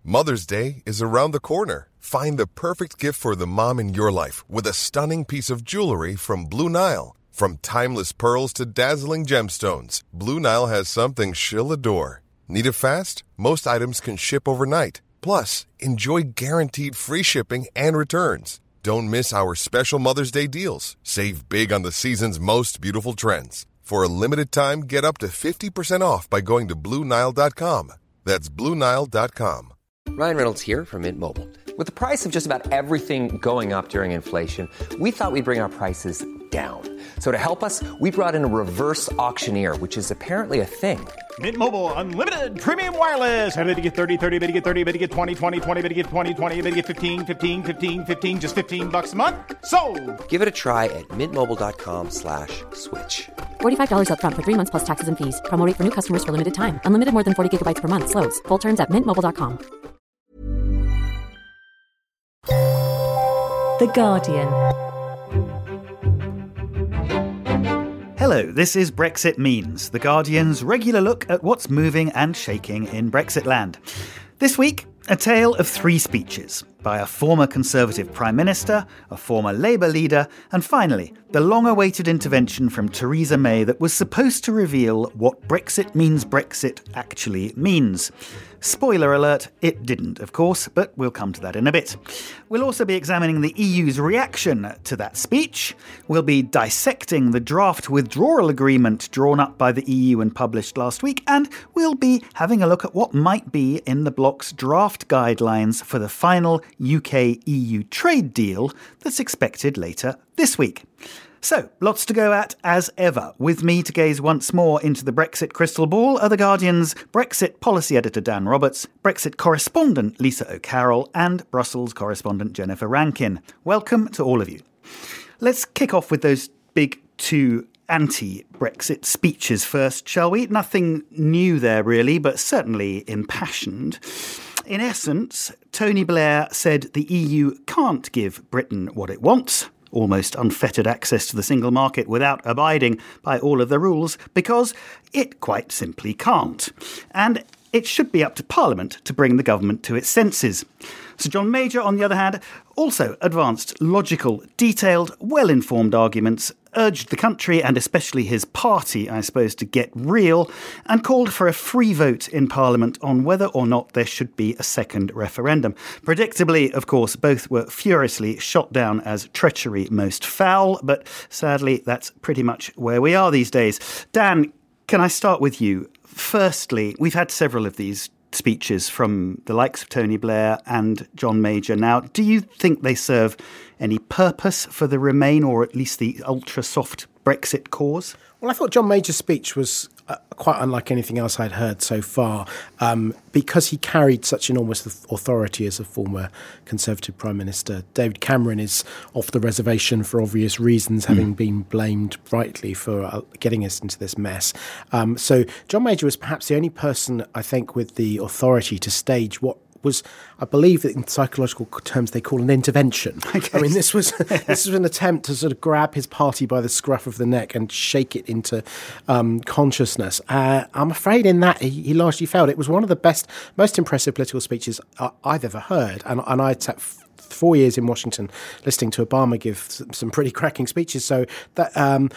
Mother's Day is around the corner. Find the perfect gift for the mom in your life with a stunning piece of jewelry from Blue Nile. From timeless pearls to dazzling gemstones, Blue Nile has something she'll adore. Need it fast? Most items can ship overnight. Plus, enjoy guaranteed free shipping and returns. Don't miss our special Mother's Day deals. Save big on the season's most beautiful trends. For a limited time, get up to 50% off by going to BlueNile.com. That's BlueNile.com. Ryan Reynolds here from Mint Mobile. With the price of just about everything going up during inflation, we thought we'd bring our prices down. So to help us, we brought in a reverse auctioneer, which is apparently a thing. Mint Mobile Unlimited Premium Wireless. How to get 30, 30, bit to get 30, bit to get 20, 20, 20, bit to get 20, 20, bit to get 15, 15, 15, 15, just $15 a month? Sold! Give it a try at mintmobile.com/switch. $45 up front for 3 months plus taxes and fees. Promo rate for new customers for limited time. Unlimited more than 40 gigabytes per month. Slows full terms at mintmobile.com. The Guardian. Hello, this is Brexit Means, The Guardian's regular look at what's moving and shaking in Brexit land. This week, a tale of 3 speeches by a former Conservative Prime Minister, a former Labour leader, and finally, the long-awaited intervention from Theresa May that was supposed to reveal what Brexit means Brexit actually means. Spoiler alert, it didn't, of course, but we'll come to that in a bit. We'll also be examining the EU's reaction to that speech. We'll be dissecting the draft withdrawal agreement drawn up by the EU and published last week, and we'll be having a look at what might be in the bloc's draft guidelines for the final UK-EU trade deal that's expected later this week. So, lots to go at, as ever. With me to gaze once more into the Brexit crystal ball are The Guardian's Brexit policy editor Dan Roberts, Brexit correspondent Lisa O'Carroll, and Brussels correspondent Jennifer Rankin. Welcome to all of you. Let's kick off with those big 2 anti-Brexit speeches first, shall we? Nothing new there, really, but certainly impassioned. In essence, Tony Blair said the EU can't give Britain what it wants, almost unfettered access to the single market without abiding by all of the rules, because it quite simply can't. And it should be up to Parliament to bring the government to its senses. Sir John Major, on the other hand, also advanced logical, detailed, well-informed arguments, urged the country, and especially his party, I suppose, to get real, and called for a free vote in Parliament on whether or not there should be a second referendum. Predictably, of course, both were furiously shot down as treachery most foul, but sadly, that's pretty much where we are these days. Dan, can I start with you? Firstly, we've had several of these speeches from the likes of Tony Blair and John Major now. Do you think they serve any purpose for the Remain, or at least the ultra-soft Brexit cause? Well, I thought John Major's speech was quite unlike anything else I'd heard so far, because he carried such enormous authority as a former Conservative Prime Minister. David Cameron is off the reservation for obvious reasons, having been blamed rightly for getting us into this mess. So John Major was perhaps the only person, I think, with the authority to stage what was, I believe that in psychological terms they call an intervention. I mean, this was an attempt to sort of grab his party by the scruff of the neck and shake it into consciousness. I'm afraid in that he largely failed. It was one of the best, most impressive political speeches I've ever heard, and I'd sat 4 years in Washington listening to Obama give some pretty cracking speeches. So that.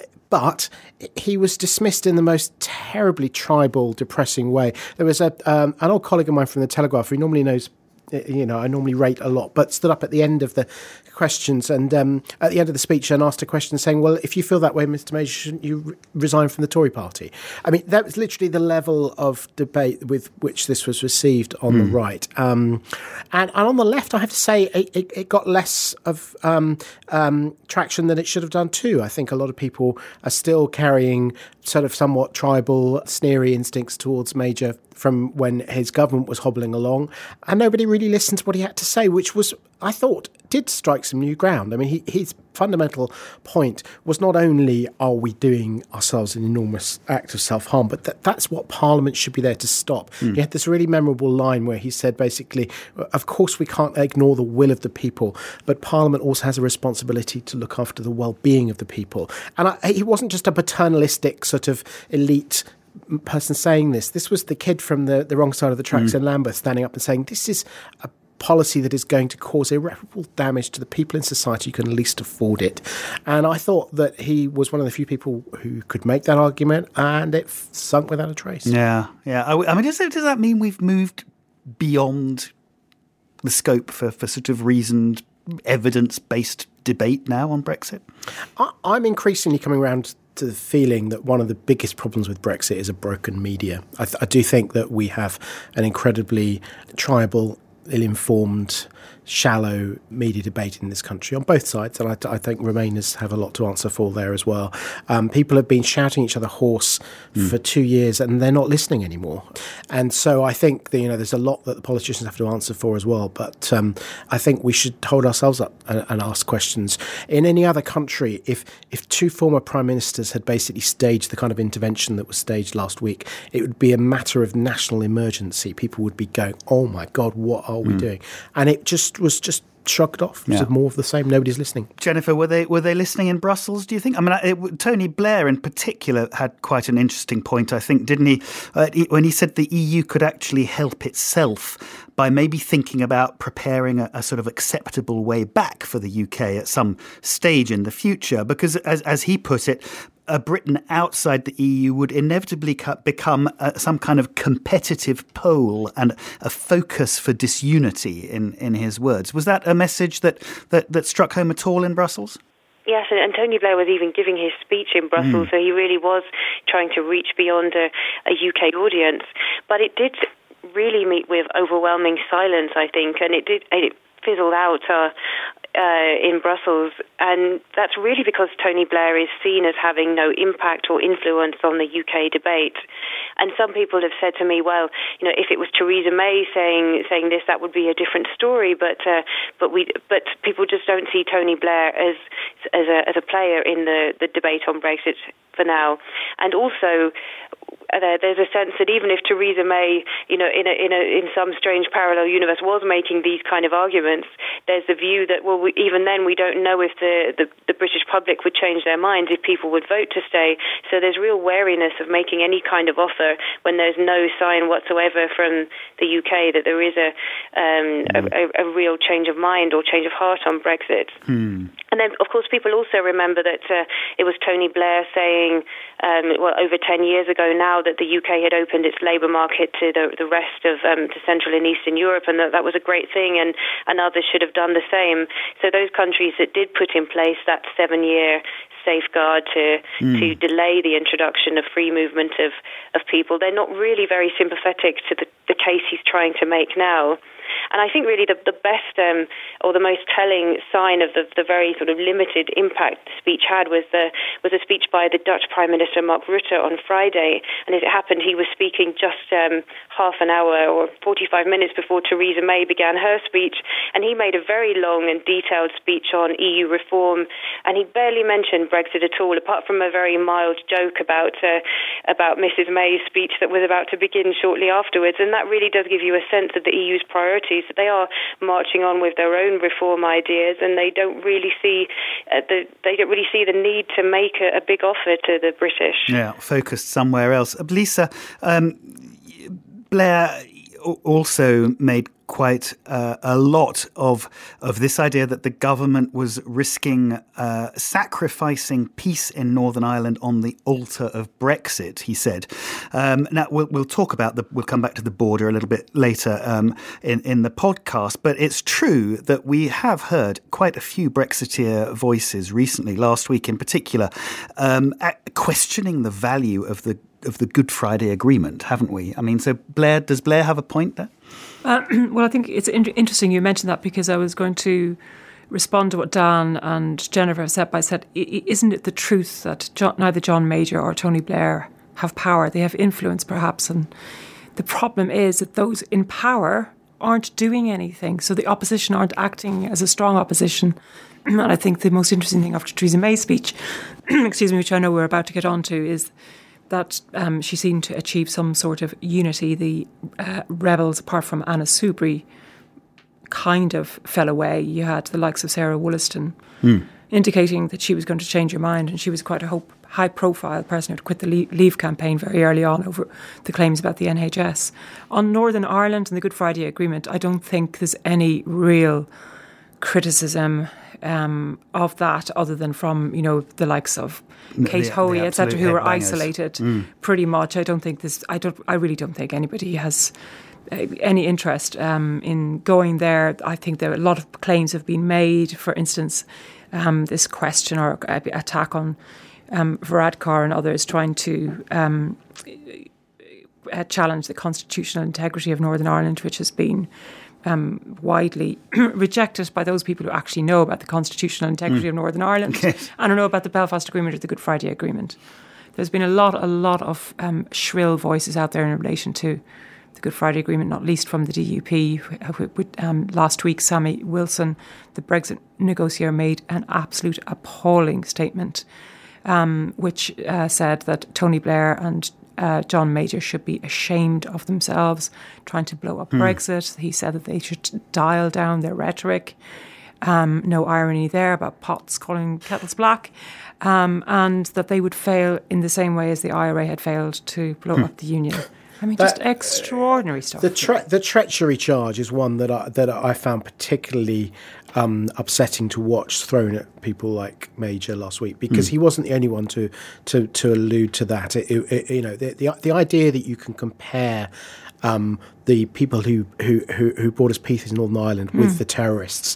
But he was dismissed in the most terribly tribal, depressing way. There was an old colleague of mine from The Telegraph who normally knows, I normally rate a lot, but stood up at the end of the questions and at the end of the speech and asked a question saying, well, if you feel that way, Mr. Major, shouldn't you resign from the Tory party? I mean, that was literally the level of debate with which this was received on the right. And on the left, I have to say, it got less of traction than it should have done too. I think a lot of people are still carrying sort of somewhat tribal, sneery instincts towards Major from when his government was hobbling along, and nobody really listened to what he had to say, which was, I thought, did strike some new ground. I mean, his fundamental point was not only are we doing ourselves an enormous act of self-harm, but that's what Parliament should be there to stop. He had this really memorable line where he said, basically, of course we can't ignore the will of the people, but Parliament also has a responsibility to look after the well-being of the people. And he wasn't just a paternalistic sort of elite person saying this. This was the kid from the wrong side of the tracks in Lambeth standing up and saying, this is a policy that is going to cause irreparable damage to the people in society who can least afford it. And I thought that he was one of the few people who could make that argument, and it sunk without a trace. Yeah. I mean, does that mean we've moved beyond the scope for sort of reasoned, evidence-based debate now on Brexit? I'm increasingly coming around to the feeling that one of the biggest problems with Brexit is a broken media. I do think that we have an incredibly tribal, ill-informed, shallow media debate in this country on both sides, and I think Remainers have a lot to answer for there as well. People have been shouting each other hoarse for 2 years, and they're not listening anymore. And so I think that, there's a lot that the politicians have to answer for as well. But I think we should hold ourselves up and ask questions. In any other country, if two former prime ministers had basically staged the kind of intervention that was staged last week, it would be a matter of national emergency. People would be going, "Oh my God, what are we doing?" And it was just shrugged off. It was more of the same. Nobody's listening. Jennifer, were they listening in Brussels, do you think? I mean, Tony Blair in particular had quite an interesting point, I think, didn't he? When he said the EU could actually help itself by maybe thinking about preparing a sort of acceptable way back for the UK at some stage in the future. Because as he put it, a Britain outside the EU would inevitably become some kind of competitive pole and a focus for disunity, in his words. Was that a message that struck home at all in Brussels? Yes, and Tony Blair was even giving his speech in Brussels, so he really was trying to reach beyond a UK audience. But it did really meet with overwhelming silence, I think, and it fizzled out in Brussels, and that's really because Tony Blair is seen as having no impact or influence on the UK debate. And some people have said to me, well, if it was Theresa May saying this, that would be a different story. But people just don't see Tony Blair as a player in the debate on Brexit for now. And also, there's a sense that even if Theresa May, in some strange parallel universe, was making these kind of arguments, there's the view that, even then we don't know if the British public would change their minds if people would vote to stay. So there's real wariness of making any kind of offer when there's no sign whatsoever from the UK that there is a real change of mind or change of heart on Brexit. And then, of course, people also remember that it was Tony Blair saying, over 10 years ago now, that the UK had opened its labour market to the rest of to Central and Eastern Europe, and that was a great thing, and others should have done the same. So those countries that did put in place that 7-year safeguard to delay the introduction of free movement of people, they're not really very sympathetic to the case he's trying to make now. And I think really the best or the most telling sign of the very sort of limited impact the speech had was a speech by the Dutch Prime Minister Mark Rutte on Friday. And as it happened, he was speaking just half an hour or 45 minutes before Theresa May began her speech. And he made a very long and detailed speech on EU reform. And he barely mentioned Brexit at all, apart from a very mild joke about Mrs. May's speech that was about to begin shortly afterwards. And that really does give you a sense of the EU's priorities. That they are marching on with their own reform ideas, and they don't really see the need to make a big offer to the British. Yeah, focused somewhere else. Lisa, Blair also made quite a lot of this idea that the government was risking sacrificing peace in Northern Ireland on the altar of Brexit, he said. Now, we'll talk about we'll come back to the border a little bit later in the podcast, but it's true that we have heard quite a few Brexiteer voices recently, last week in particular, questioning the value of the Good Friday Agreement, haven't we? I mean, so does Blair have a point there? Well, I think it's interesting you mentioned that, because I was going to respond to what Dan and Jennifer have said by said, isn't it the truth that neither John Major or Tony Blair have power? They have influence, perhaps, and the problem is that those in power aren't doing anything. So the opposition aren't acting as a strong opposition. And I think the most interesting thing after Theresa May's speech, which I know we're about to get on to, is that she seemed to achieve some sort of unity. The rebels, apart from Anna Soubry, kind of fell away. You had the likes of Sarah Wollaston, indicating that she was going to change her mind, and she was quite a high-profile person who'd quit the Leave campaign very early on over the claims about the NHS. On Northern Ireland and the Good Friday Agreement, I don't think there's any real criticism of that, other than from the likes of Kate Hoey, etc., who were isolated pretty much. I really don't think anybody has any interest in going there. I think there are a lot of claims have been made. For instance, this question or attack on Varadkar and others trying to challenge the constitutional integrity of Northern Ireland, which has been widely rejected by those people who actually know about the constitutional integrity of Northern Ireland and know about the Belfast Agreement or the Good Friday Agreement. There's been a lot of shrill voices out there in relation to the Good Friday Agreement, not least from the DUP. Last week, Sammy Wilson, the Brexit negotiator, made an absolute appalling statement, which said that Tony Blair and John Major should be ashamed of themselves trying to blow up Brexit. He said that they should dial down their rhetoric. No irony there about pots calling kettles black. And that they would fail in the same way as the IRA had failed to blow up the Union. I mean, just extraordinary stuff. The treachery charge is one that I found particularly upsetting to watch thrown at people like Major last week, because he wasn't the only one to allude to that. The idea that you can compare the people who brought us peace in Northern Ireland with the terrorists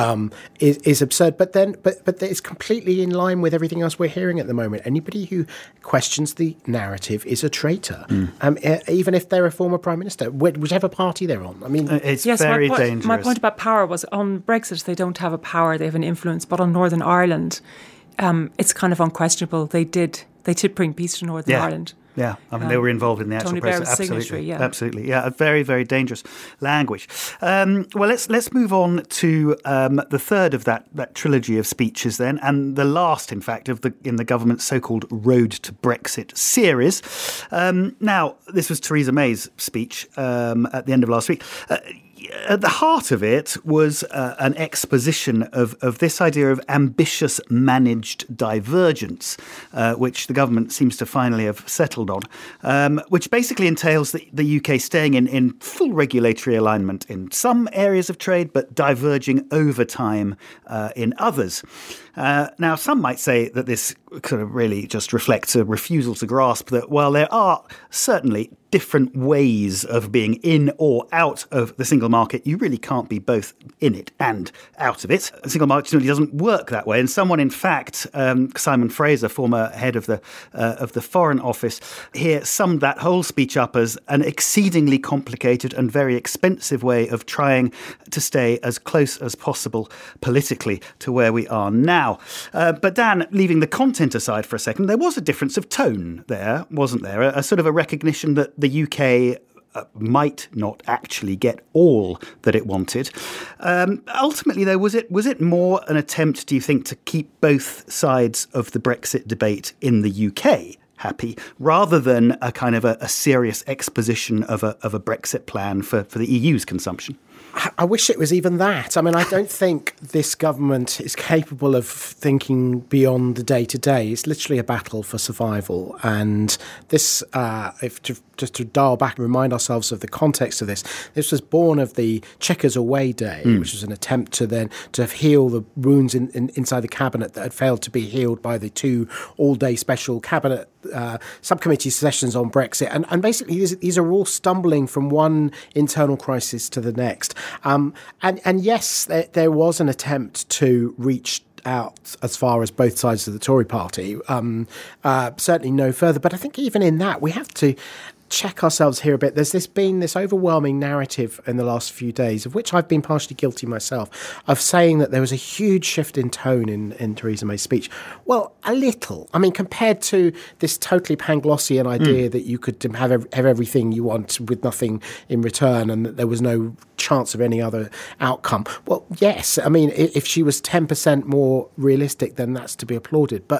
is absurd. But it's completely in line with everything else we're hearing at the moment. Anybody who questions the narrative is a traitor, even if they're a former prime minister, whichever party they're on. I mean, it's very dangerous. My point about power was on Brexit. They don't have a power; they have an influence. But on Northern Ireland, it's kind of unquestionable. They did bring peace to Northern Ireland. Yeah, I mean, they were involved in the actual process. Absolutely, absolutely. Yeah, a very, very dangerous language. Well, let's move on to the third of that trilogy of speeches then, and the last, in fact, in the government's so-called Road to Brexit series. Now, this was Theresa May's speech at the end of last week. At the heart of it was an exposition of this idea of ambitious managed divergence, which the government seems to finally have settled on, which basically entails the UK staying in full regulatory alignment in some areas of trade, but diverging over time in others. Now, some might say that this sort of really just reflects a refusal to grasp that while there are certainly different ways of being in or out of the single market, you really can't be both in it and out of it. The single market simply doesn't work that way. And someone, in fact, Simon Fraser, former head of the Foreign Office, here summed that whole speech up as an exceedingly complicated and very expensive way of trying to stay as close as possible politically to where we are now. But Dan, leaving the content aside for a second, there was a difference of tone there, wasn't there? A sort of a recognition that the UK might not actually get all that it wanted. Ultimately, though, was it more an attempt, do you think, to keep both sides of the Brexit debate in the UK happy, rather than a kind of a serious exposition of a Brexit plan for the EU's consumption? I wish it was even that. I mean, I don't think this government is capable of thinking beyond the day-to-day. It's literally a battle for survival. And this, just to dial back and remind ourselves of the context of this was born of the Chequers Away Day, which was an attempt to heal the wounds inside the cabinet that had failed to be healed by the 2 all-day special cabinet subcommittee sessions on Brexit. And basically, these are all stumbling from one internal crisis to the next. And yes, there was an attempt to reach out as far as both sides of the Tory party, certainly no further. But I think even in that, we have to check ourselves here a bit. There's been this overwhelming narrative in the last few days, of which I've been partially guilty myself, of saying that there was a huge shift in tone in Theresa May's speech. Well, a little. I mean, compared to this totally Panglossian idea that you could have everything you want with nothing in return and that there was no chance of any other outcome. Well, yes. I mean, if she was 10% more realistic, then that's to be applauded. But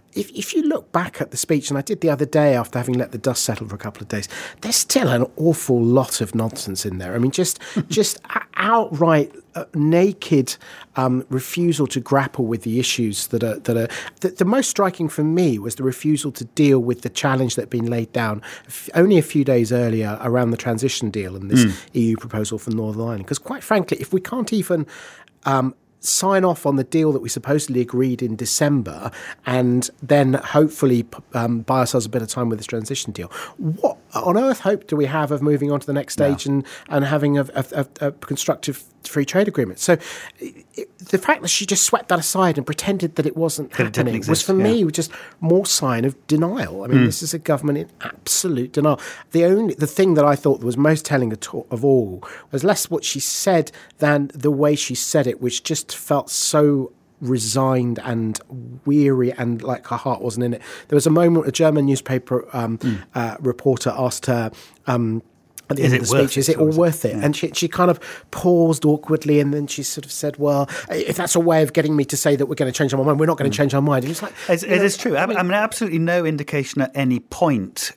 if you look back at the speech, and I did the other day after having let the dust settle for a couple of days, there's still an awful lot of nonsense in there. I mean, just outright naked refusal to grapple with the issues that are the most striking for me was the refusal to deal with the challenge that had been laid down only a few days earlier around the transition deal and this EU proposal for Northern Ireland. Because quite frankly, if we can't even sign off on the deal that we supposedly agreed in December and then hopefully buy ourselves a bit of time with this transition deal, what on earth hope do we have of moving on to the next stage and having a constructive free trade agreement? So the fact that she just swept that aside and pretended that it wasn't happening was for me just more sign of denial. I mean, this is a government in absolute denial. The thing that I thought was most telling of all was less what she said than the way she said it, which just felt so resigned and weary and like her heart wasn't in it. There was a moment a German newspaper reporter asked her at the end of the speech, is it all worth it? Yeah. And she kind of paused awkwardly and then she sort of said, well, if that's a way of getting me to say that we're going to change our mind, we're not going to change our mind. And it's like, it is true. I mean, absolutely no indication at any point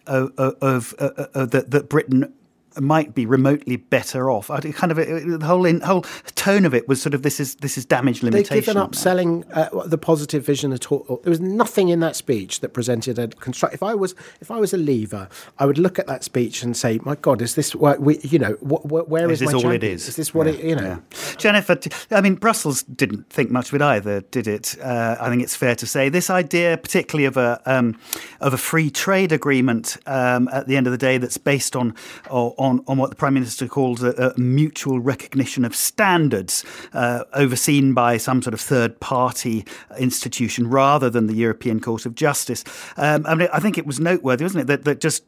that Britain might be remotely better off. The whole tone of it was sort of this is damage limitation. They've given up selling the positive vision at all. There was nothing in that speech that presented a construct. If I was a Leaver, I would look at that speech and say, "My God, is this what where is this my all champion? it is? Is this what it? Yeah. Jennifer, I mean, Brussels didn't think much of it either, did it? I think it's fair to say this idea, particularly of a free trade agreement at the end of the day, that's based on what the Prime Minister calls a mutual recognition of standards overseen by some sort of third-party institution rather than the European Court of Justice. I think it was noteworthy, wasn't it, that just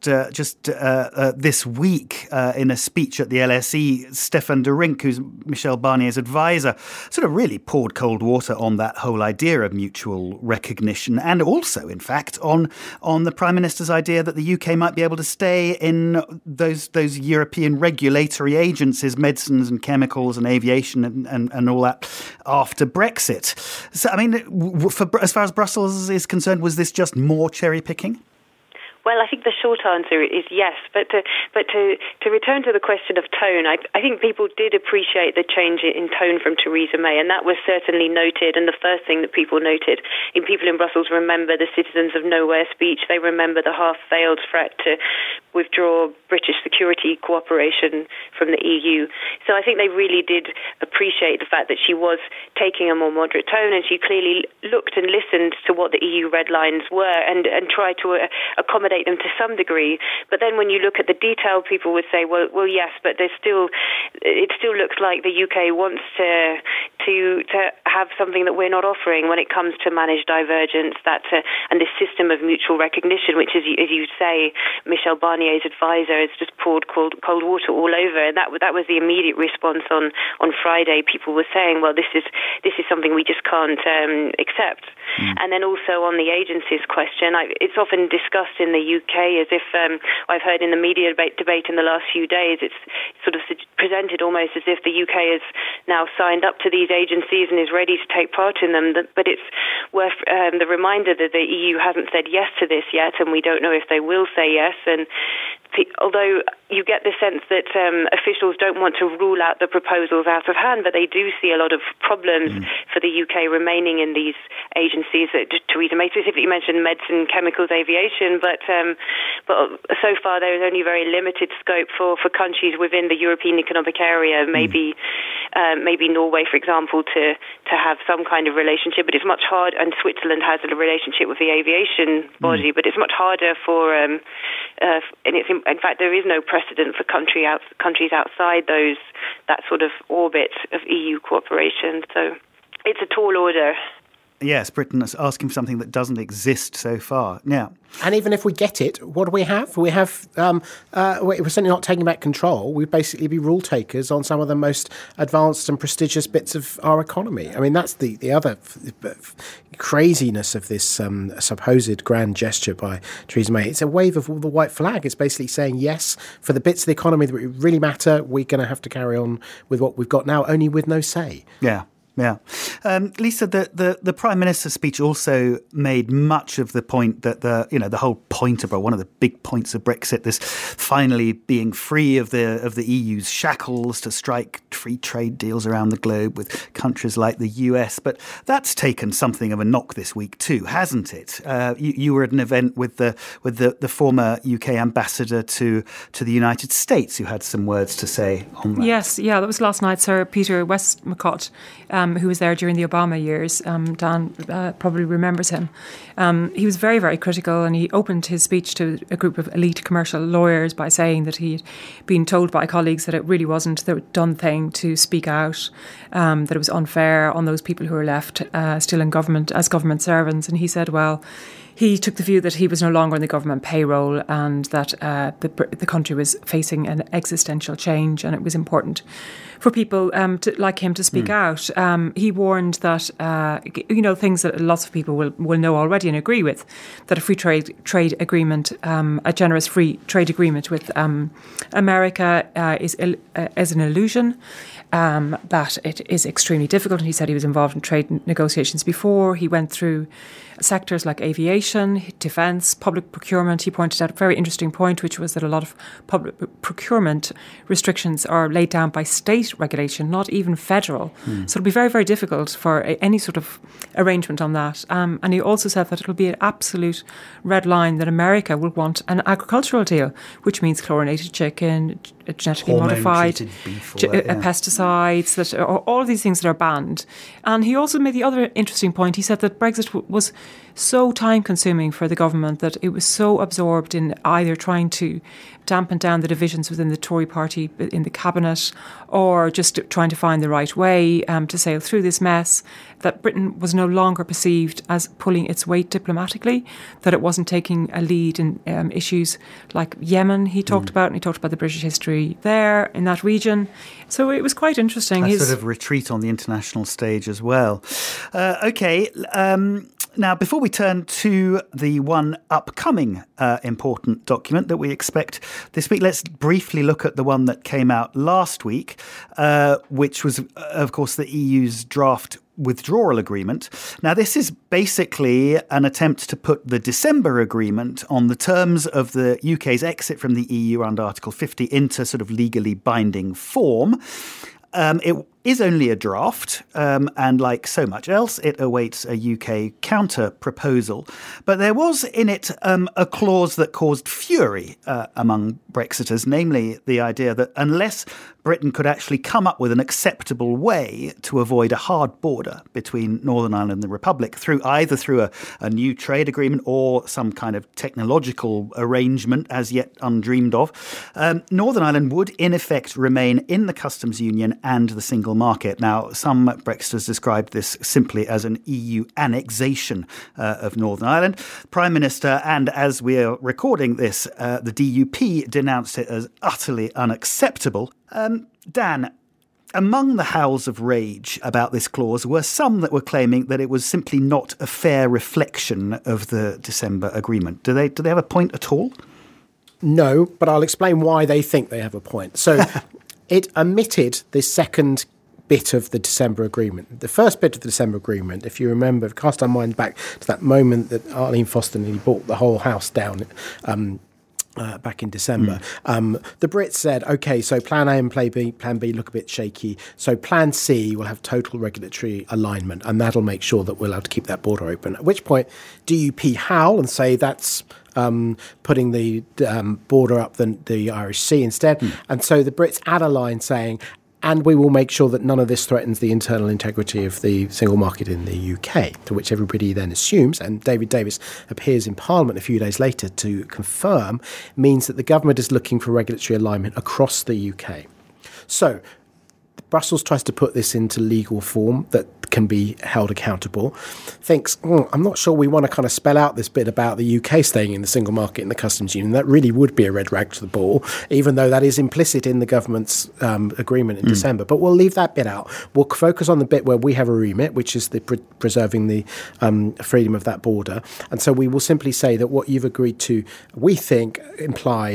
this week in a speech at the LSE, Stefan de Rink, who's Michel Barnier's advisor, sort of really poured cold water on that whole idea of mutual recognition and also, in fact, on the Prime Minister's idea that the UK might be able to stay in those European regulatory agencies, medicines and chemicals and aviation and all that after Brexit. So, I mean, as far as Brussels is concerned, was this just more cherry picking? Well, I think the short answer is yes. But to return to the question of tone, I think people did appreciate the change in tone from Theresa May, and that was certainly noted. And the first thing that people noted in people in Brussels remember the Citizens of Nowhere speech. They remember the half-veiled threat to withdraw British security cooperation from the EU. So I think they really did appreciate the fact that she was taking a more moderate tone, and she clearly looked and listened to what the EU red lines were and tried to accommodate them to some degree. But then when you look at the detail, people would say, well, yes, but it still looks like the UK wants to have something that we're not offering when it comes to managed divergence, and this system of mutual recognition, which is, as you say, Michel Barnier's advisor has just poured cold water all over. And that was the immediate response on Friday. People were saying, well, this is something we just can't accept. And then also on the agencies question, it's often discussed in the UK as if I've heard in the media debate in the last few days, it's sort of presented almost as if the UK has now signed up to these agencies and is ready to take part in them. But it's worth the reminder that the EU hasn't said yes to this yet, and we don't know if they will say yes. And although you get the sense that officials don't want to rule out the proposals out of hand, but they do see a lot of problems for the UK remaining in these agencies. Theresa May specifically mentioned medicine, chemicals, aviation, but so far there is only very limited scope for countries within the European Economic Area, maybe Norway, for example, to have some kind of relationship. But it's much harder, and Switzerland has a relationship with the aviation body, but it's much harder for and in fact, there is no precedent for countries outside that sort of orbit of EU cooperation. So it's a tall order. Yes, Britain is asking for something that doesn't exist so far. Yeah. And even if we get it, what do we have? We have, we're certainly not taking back control. We'd basically be rule takers on some of the most advanced and prestigious bits of our economy. I mean, that's the other craziness of this supposed grand gesture by Theresa May. It's a wave of the white flag. It's basically saying, yes, for the bits of the economy that really matter, we're going to have to carry on with what we've got now, only with no say. Yeah. Yeah. Lisa, the Prime Minister's speech also made much of the point that the whole point of, or one of the big points of Brexit, this finally being free of the EU's shackles to strike free trade deals around the globe with countries like the US. But that's taken something of a knock this week too, hasn't it? You were at an event with the former UK ambassador to the United States, who had some words to say on that. Yes, yeah, that was last night. Sir Peter Westmacott, who was there during the Obama years. Dan probably remembers him. He was very, very critical, and he opened his speech to a group of elite commercial lawyers by saying that he had been told by colleagues that it really wasn't the done thing to speak out, that it was unfair on those people who were left still in government as government servants. And he said, well, he took the view that he was no longer on the government payroll and that the country was facing an existential change, and it was important for people like him to speak out. He warned that, things that lots of people will know already and agree with, that a free trade agreement, a generous free trade agreement with America is an illusion, that it is extremely difficult. And he said he was involved in trade negotiations before. He went through sectors like aviation, defence, public procurement. He pointed out a very interesting point, which was that a lot of public procurement restrictions are laid down by state regulation, not even federal. So it'll be very, very difficult for any sort of arrangement on that. And he also said that it'll be an absolute red line that America will want an agricultural deal, which means chlorinated chicken, genetically modified pesticides, that all of these things that are banned. And he also made the other interesting point. He said that Brexit was so time-consuming for the government, that it was so absorbed in either trying to dampen down the divisions within the Tory party in the cabinet, or just trying to find the right way to sail through this mess, that Britain was no longer perceived as pulling its weight diplomatically, that it wasn't taking a lead in issues like Yemen he talked about, and he talked about the British history there in that region. So it was quite interesting. A sort of retreat on the international stage as well. Now, before we turn to the one upcoming important document that we expect this week, let's briefly look at the one that came out last week, which was, of course, the EU's draft withdrawal agreement. Now, this is basically an attempt to put the December agreement on the terms of the UK's exit from the EU under Article 50 into sort of legally binding form. It is only a draft, and like so much else, it awaits a UK counter-proposal. But there was in it a clause that caused fury among Brexiters, namely the idea that unless Britain could actually come up with an acceptable way to avoid a hard border between Northern Ireland and the Republic, through a new trade agreement or some kind of technological arrangement as yet undreamed of, Northern Ireland would in effect remain in the customs union and the single market. Now, some Brexiters described this simply as an EU annexation of Northern Ireland. Prime Minister, and as we're recording this, the DUP denounced it as utterly unacceptable. Dan, among the howls of rage about this clause were some that were claiming that it was simply not a fair reflection of the December agreement. Do they have a point at all? No, but I'll explain why they think they have a point. So it omitted the second bit of the December agreement. The first bit of the December agreement, if you remember, cast our mind back to that moment that Arlene Foster nearly brought the whole house down back in December. The Brits said, OK, so plan A and plan B look a bit shaky. So plan C will have total regulatory alignment, and that'll make sure that we'll have to keep that border open. At which point, DUP howl and say that's putting the border up the Irish Sea instead. And so the Brits add a line saying, and we will make sure that none of this threatens the internal integrity of the single market in the UK, to which everybody then assumes, and David Davis appears in Parliament a few days later to confirm, means that the government is looking for regulatory alignment across the UK. So Brussels tries to put this into legal form that can be held accountable, thinks, I'm not sure we want to kind of spell out this bit about the UK staying in the single market in the customs union. That really would be a red rag to the bull, even though that is implicit in the government's agreement in December. But we'll leave that bit out. We'll focus on the bit where we have a remit, which is the preserving the freedom of that border. And so we will simply say that what you've agreed to, we think, implies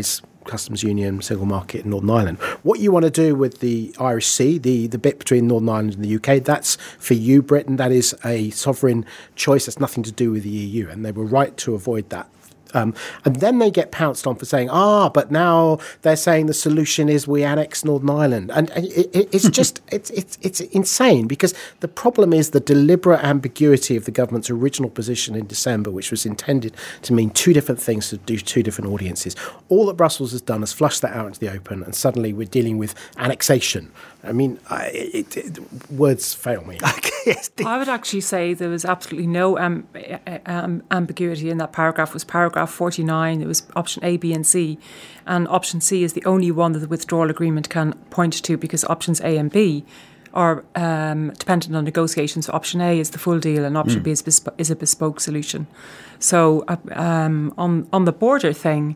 customs union, single market in Northern Ireland. What you want to do with the Irish Sea, the bit between Northern Ireland and the UK, that's for you, Britain. That is a sovereign choice. That's nothing to do with the EU, and they were right to avoid that. And then they get pounced on for saying, but now they're saying the solution is we annex Northern Ireland. And it's just, it's insane, because the problem is the deliberate ambiguity of the government's original position in December, which was intended to mean two different things to do two different audiences. All that Brussels has done is flush that out into the open, and suddenly we're dealing with annexation. I mean, words fail me. I would actually say there was absolutely no ambiguity in that paragraph. It was paragraph 49. It was option A, B and C. And option C is the only one that the withdrawal agreement can point to, because options A and B are dependent on negotiations. So option A is the full deal and option B is a bespoke solution. So on the border thing,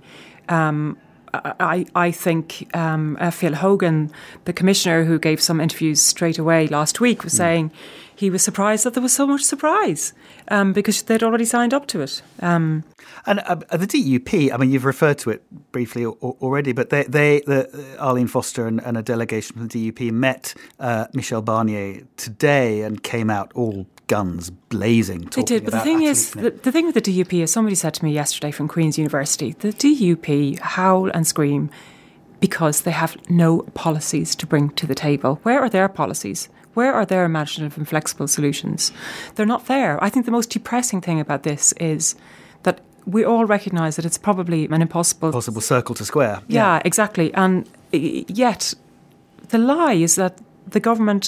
I think Phil Hogan, the commissioner who gave some interviews straight away last week, was saying he was surprised that there was so much surprise because they'd already signed up to it. And the DUP, I mean, you've referred to it briefly already, but Arlene Foster and a delegation from the DUP met Michel Barnier today and came out all guns blazing. They did, but the thing is, the thing with the DUP, as somebody said to me yesterday from Queen's University, the DUP howl and scream because they have no policies to bring to the table. Where are their policies? Where are their imaginative and flexible solutions? They're not there. I think the most depressing thing about this is that we all recognise that it's probably an impossible circle to square. Yeah, exactly. And yet the lie is that the government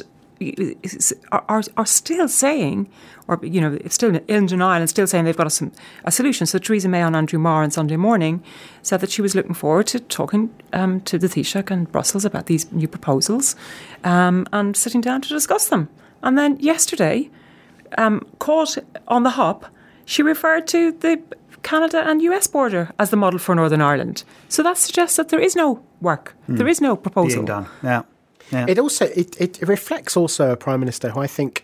are still saying, or it's still in denial and still saying they've got a solution. So Theresa May on Andrew Marr on Sunday morning said that she was looking forward to talking to the Taoiseach and Brussels about these new proposals and sitting down to discuss them. And then yesterday, caught on the hop, she referred to the Canada and US border as the model for Northern Ireland. So that suggests that there is no work, there is no proposal being done. Yeah. Yeah. It reflects also a Prime Minister who I think,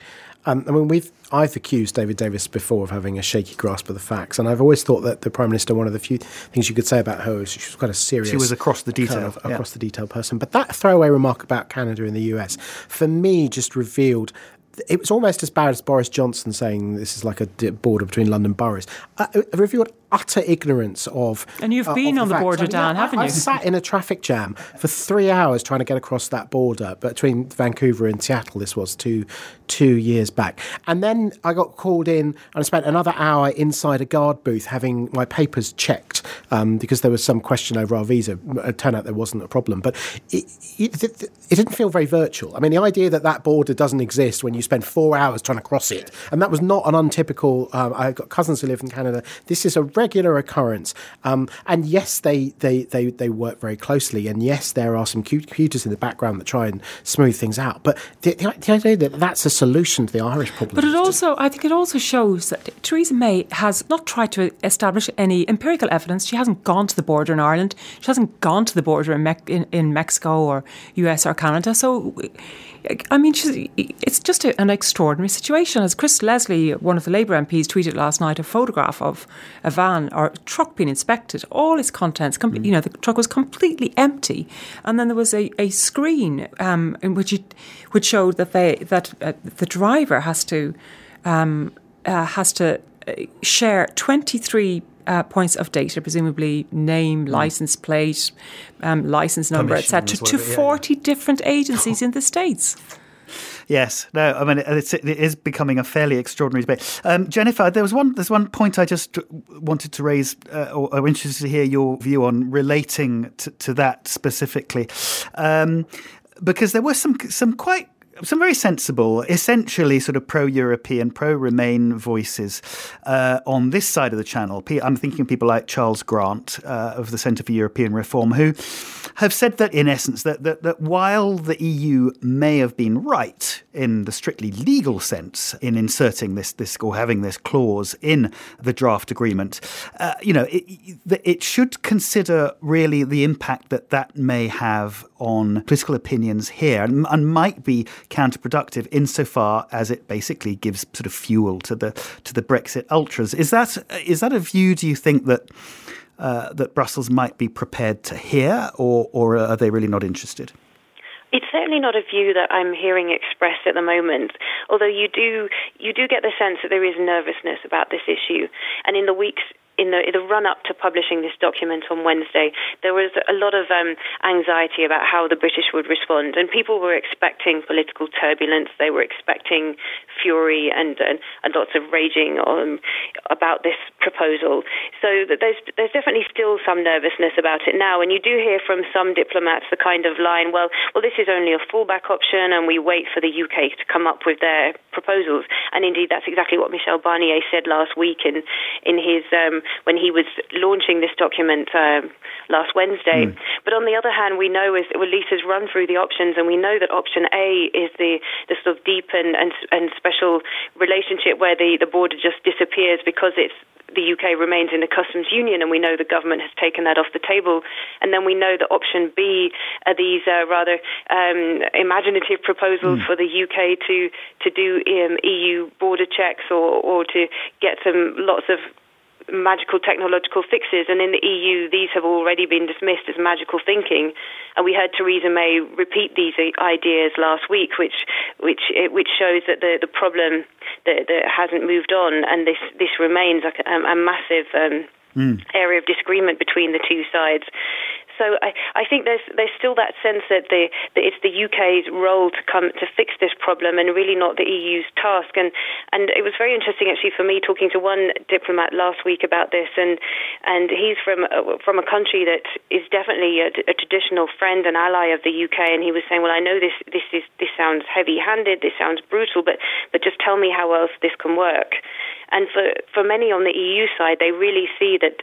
I've accused David Davis before of having a shaky grasp of the facts, and I've always thought that the Prime Minister, one of the few things you could say about her is she was quite a serious... She was across the detail. Across the detail person. But that throwaway remark about Canada and the US, for me, just revealed... It was almost as bad as Boris Johnson saying this is like a border between London boroughs. It revealed utter ignorance of... And you've been on the border, Dan, haven't you? I sat in a traffic jam for 3 hours trying to get across that border between Vancouver and Seattle. This was two years back. And then I got called in and I spent another hour inside a guard booth having my papers checked because there was some question over our visa. It turned out there wasn't a problem. But it didn't feel very virtual. I mean, the idea that border doesn't exist when you spend 4 hours trying to cross it, and that was not an untypical... I've got cousins who live in Canada. This is a regular occurrence. And yes, they work very closely, and yes, there are some computers in the background that try and smooth things out. But the idea that that's a solution to the Irish problem... But I think it also shows that Theresa May has not tried to establish any empirical evidence. She hasn't gone to the border in Ireland. She hasn't gone to the border in Mexico or US or Canada. So... I mean, it's just an extraordinary situation. As Chris Leslie, one of the Labour MPs, tweeted last night a photograph of a van or a truck being inspected, all its contents, the truck was completely empty. And then there was a screen in which showed that the driver has to share 23 points of data, presumably name, license plate, license number, etc., to 40 different agencies in the States. Yes, no, I mean it is becoming a fairly extraordinary debate. Jennifer, there's one point I just wanted to raise, or I'm interested to hear your view on relating to that specifically, because there were some very sensible, essentially sort of pro-European, pro-Remain voices on this side of the channel. I'm thinking of people like Charles Grant of the Centre for European Reform, who have said that, in essence, that while the EU may have been right in the strictly legal sense in inserting this or having this clause in the draft agreement, it should consider really the impact that may have on political opinions here and might be counterproductive insofar as it basically gives sort of fuel to the Brexit ultras. Is that a view, do you think, that that Brussels might be prepared to hear, or are they really not interested? It's certainly not a view that I'm hearing expressed at the moment, although you do get the sense that there is nervousness about this issue. And in the weeks in the run-up to publishing this document on Wednesday, there was a lot of anxiety about how the British would respond, and people were expecting political turbulence. They were expecting fury and lots of raging about this proposal. So there's definitely still some nervousness about it now, and you do hear from some diplomats the kind of line, well, this is only a fallback option, and we wait for the UK to come up with their proposals. And indeed, that's exactly what Michel Barnier said last week in his when he was launching this document last Wednesday. But on the other hand, we know Lisa's run through the options, and we know that option A is the sort of deep and special relationship where the border just disappears because the UK remains in the customs union, and we know the government has taken that off the table. And then we know that option B are these rather imaginative proposals for the UK to do EU border checks or to get lots of magical technological fixes, and in the EU these have already been dismissed as magical thinking. And we heard Theresa May repeat these ideas last week, which shows that the problem that hasn't moved on, and this remains like a massive area of disagreement between the two sides. So I think there's still that sense that it's the UK's role to fix this problem, and really not the EU's task. And it was very interesting actually for me talking to one diplomat last week about this, and he's from a country that is definitely a traditional friend and ally of the UK, and he was saying, well, I know this sounds heavy-handed, this sounds brutal, but just tell me how else this can work. And for many on the EU side, they really see that,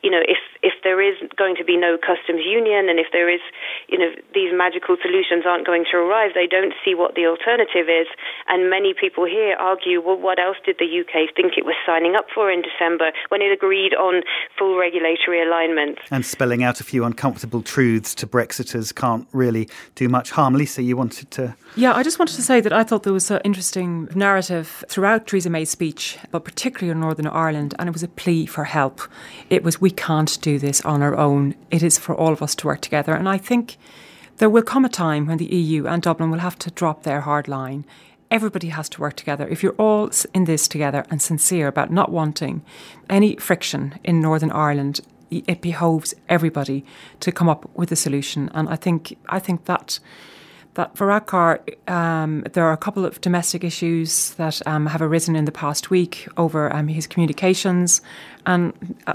if there is going to be no customs union, and if there is, these magical solutions aren't going to arrive, they don't see what the alternative is. And many people here argue, well, what else did the UK think it was signing up for in December when it agreed on full regulatory alignment? And spelling out a few uncomfortable truths to Brexiters can't really do much harm. Lisa, you wanted to... Yeah, I just wanted to say that I thought there was an interesting narrative throughout Theresa May's speech, but particularly in Northern Ireland, and it was a plea for help. It was, we can't do this on our own. It is for all of us to work together. And I think there will come a time when the EU and Dublin will have to drop their hard line. Everybody has to work together. If you're all in this together and sincere about not wanting any friction in Northern Ireland, it behoves everybody to come up with a solution. And I think that Varadkar, there are a couple of domestic issues that have arisen in the past week over his communications. And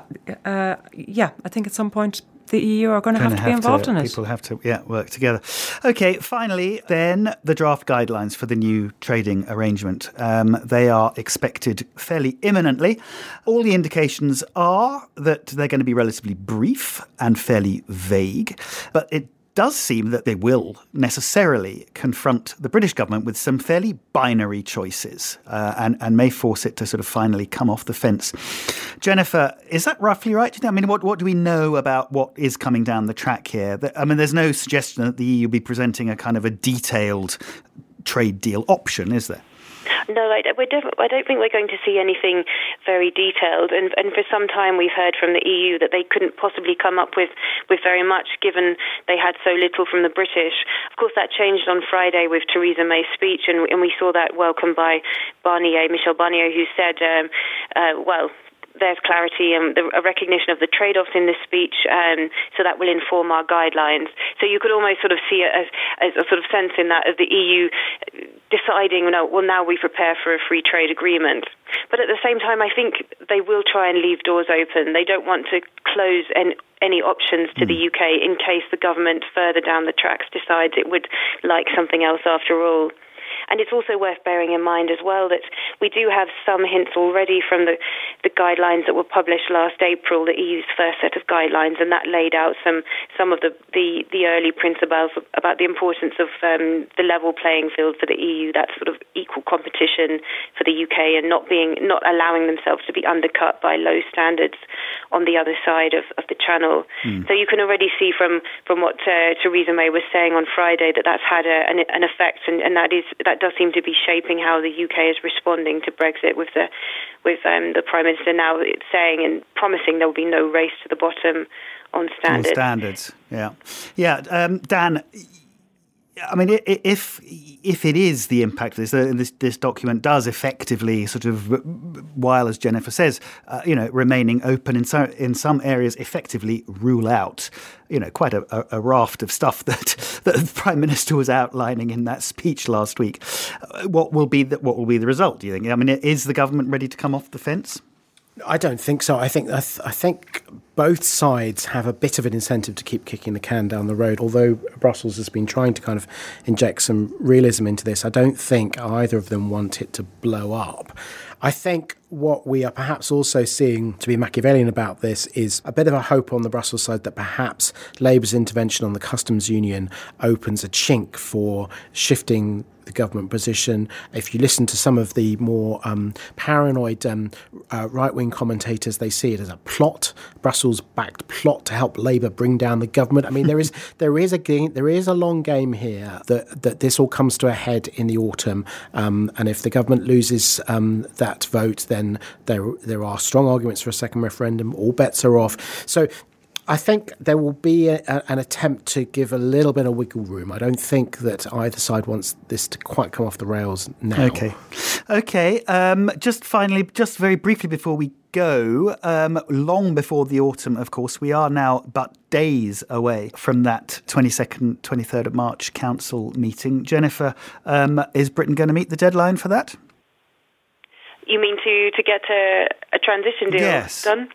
I think at some point the EU are going to have to be involved in it. People have to, work together. Okay, finally, then the draft guidelines for the new trading arrangement. They are expected fairly imminently. All the indications are that they're going to be relatively brief and fairly vague, but it does seem that they will necessarily confront the British government with some fairly binary choices and may force it to sort of finally come off the fence. Jennifer, is that roughly right? I mean, what do we know about what is coming down the track here? I mean, there's no suggestion that the EU will be presenting a kind of a detailed trade deal option, is there? No, I don't think we're going to see anything very detailed. And for some time we've heard from the EU that they couldn't possibly come up with very much, given they had so little from the British. Of course, that changed on Friday with Theresa May's speech, and we saw that welcomed by Michel Barnier, who said, there's clarity and a recognition of the trade-offs in this speech, so that will inform our guidelines. So you could almost sort of see it as a sort of sense in that of the EU deciding, now we prepare for a free trade agreement. But at the same time, I think they will try and leave doors open. They don't want to close any options to the UK in case the government further down the tracks decides it would like something else after all. And it's also worth bearing in mind as well that we do have some hints already from the guidelines that were published last April, the EU's first set of guidelines, and that laid out some of the early principles about the importance of the level playing field for the EU, that sort of equal competition for the UK and not allowing themselves to be undercut by low standards on the other side of the channel. So you can already see from what Theresa May was saying on Friday that's had an effect, and that does seem to be shaping how the UK is responding to Brexit, with the Prime Minister now saying and promising there will be no race to the bottom on standards. Dan, I mean, if it is the impact of this document does effectively sort of, while, as Jennifer says, remaining open in some areas, effectively rule out, quite a raft of stuff that the Prime Minister was outlining in that speech last week. What will be the result, do you think? I mean, is the government ready to come off the fence? I don't think so. I think both sides have a bit of an incentive to keep kicking the can down the road. Although Brussels has been trying to kind of inject some realism into this, I don't think either of them want it to blow up. I think what we are perhaps also seeing to be Machiavellian about this is a bit of a hope on the Brussels side that perhaps Labour's intervention on the customs union opens a chink for shifting the government position. If you listen to some of the more paranoid right-wing commentators, they see it as a plot, Brussels-backed plot to help Labour bring down the government. I mean, there is a long game here that this all comes to a head in the autumn, and if the government loses that vote, then there are strong arguments for a second referendum. All bets are off. So I think there will be an attempt to give a little bit of wiggle room. I don't think that either side wants this to quite come off the rails now. Okay. Just finally, just very briefly before we go, long before the autumn, of course, we are now but days away from that 22nd, 23rd of March council meeting. Jennifer, is Britain going to meet the deadline for that? You mean to get a transition deal done?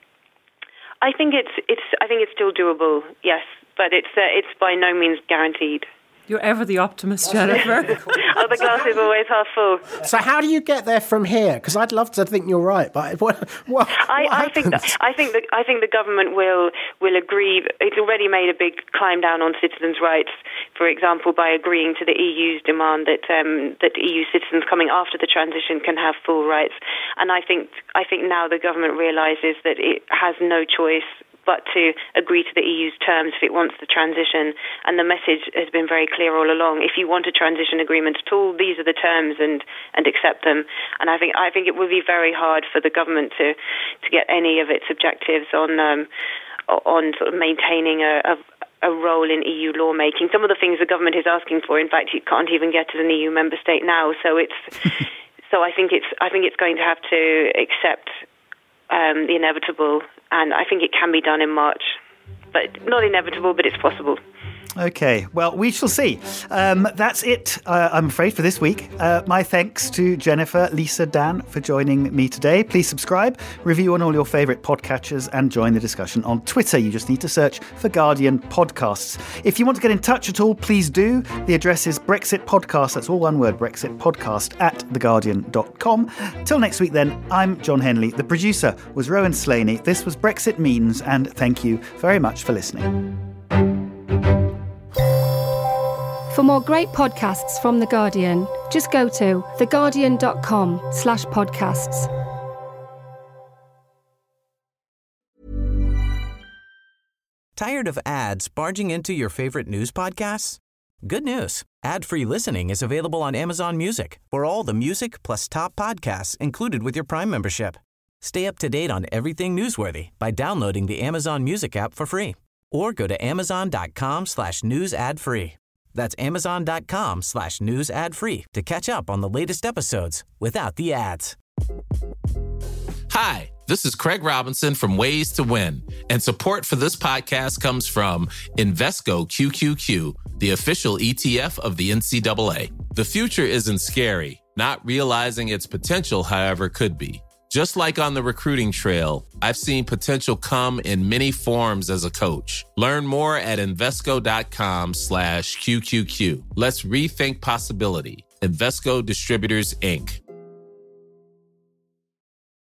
I think it's still doable, yes, but it's by no means guaranteed. You're ever the optimist, Jennifer. The glass is always half full. So how do you get there from here? Because I'd love to think you're right, but what I think the government will agree. It's already made a big climb down on citizens' rights, for example, by agreeing to the EU's demand that EU citizens coming after the transition can have full rights. And I think now the government realises that it has no choice but to agree to the EU's terms if it wants the transition. And the message has been very clear all along. If you want a transition agreement at all, these are the terms and accept them. And I think it would be very hard for the government to get any of its objectives on sort of maintaining a role in EU lawmaking. Some of the things the government is asking for, in fact, you can't even get as an EU member state now. So I think it's going to have to accept the inevitable, and I think it can be done in March. But not inevitable, but it's possible. Okay, well, we shall see. That's it, I'm afraid, for this week. My thanks to Jennifer, Lisa, Dan for joining me today. Please subscribe, review on all your favourite podcatchers, and join the discussion on Twitter. You just need to search for Guardian Podcasts. If you want to get in touch at all, please do. The address is Brexit Podcast, that's all one word, Brexit Podcast @theguardian.com. Till next week then, I'm John Henley. The producer was Rowan Slaney. This was Brexit Means, and thank you very much for listening. For more great podcasts from The Guardian, just go to theguardian.com/podcasts. Tired of ads barging into your favorite news podcasts? Good news. Ad-free listening is available on Amazon Music for all the music plus top podcasts included with your Prime membership. Stay up to date on everything newsworthy by downloading the Amazon Music app for free. Or go to amazon.com/news ad free. That's amazon.com/news ad free to catch up on the latest episodes without the ads. Hi, this is Craig Robinson from Ways to Win, and support for this podcast comes from Invesco QQQ, the official ETF of the NCAA. The future isn't scary. Not realizing its potential, however, could be. Just like on the recruiting trail, I've seen potential come in many forms as a coach. Learn more at Invesco.com/QQQ. Let's rethink possibility. Invesco Distributors, Inc.